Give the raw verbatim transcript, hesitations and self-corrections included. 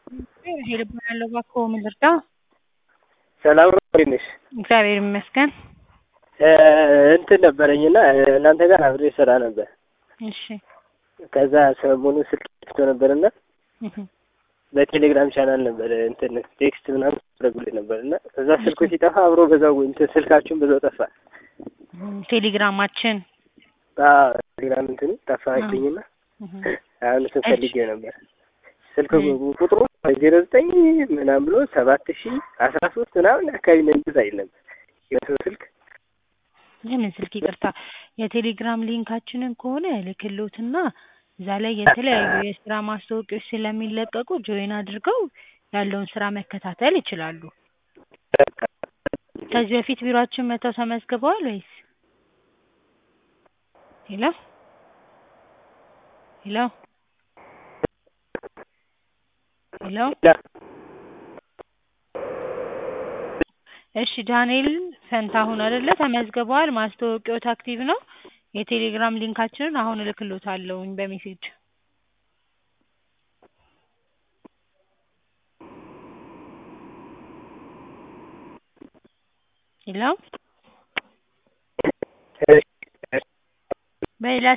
ሄሎ እባላለሁ እባክዎ ምን ልርዳዎ? ሰላም ነው እንዴት ነሽ? እግዚአብሔር ይመስገን። እንትን ነበረኝና እናንተ ጋር አብሬ እሰራ ነበር። እሺ ከዛ ሰሞኑን ስልክ ጠፍቶ ነበርና እህ በቴሌግራም ቻናል ነበር እንትን ቴክስት ምናምን አድርጉልኝ ነበርና ከዛ ስልኩ ሲጠፋ አብሮ በዛው እንትን ስልካችሁም በዛው ጠፋ። ቴሌግራማችን አዎ ቴሌግራም እንትኑ ጠፋብኝና አሁን እሱን ፈልጌው ነበር። ስልክ ቁጥሩ ዜሮ ዘጠኝ ምናምን ብሎ ሰባት ሺህ አስራ ሶስት ምናምን አካባቢ ነው እንደዛ ይል ነበር። የሰው ስልክ የምን ስልክ ይቅርታ፣ የቴሌግራም ሊንካችንን ከሆነ ልክሎትና እዛ ላይ የተለያዩ የስራ ማስታወቂያዎች ስለሚለቀቁ ጆይን አድርገው ያለውን ስራ መከታተል ይችላሉ። ከዚህ በፊት ቢሮአችን መጥተው ተመዝግበዋል ወይስ? ሄሎ ሄሎ ሄሎ እሺ ዳንኤል ፈንታሁን አይደለ? ተመዝግበዋል። ማስታወቂያዎት አክቲቭ ነው። የቴሌግራም ሊንካችንን አሁን እልክልዎታለሁኝ በሜሴጅ። ሄሎ በሌላ